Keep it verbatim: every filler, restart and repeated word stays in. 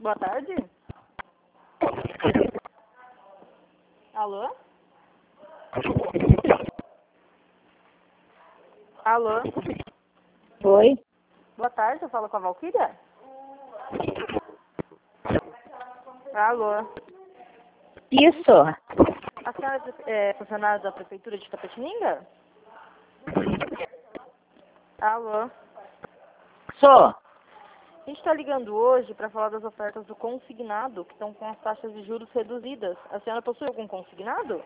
Boa tarde. Alô? Alô? Oi? Boa tarde, eu falo com a Valquíria? Alô? Isso. A senhora é funcionária da Prefeitura de Itapetininga? Alô? Sou. A gente está ligando hoje para falar das ofertas do consignado, que estão com as taxas de juros reduzidas. A senhora possui algum consignado?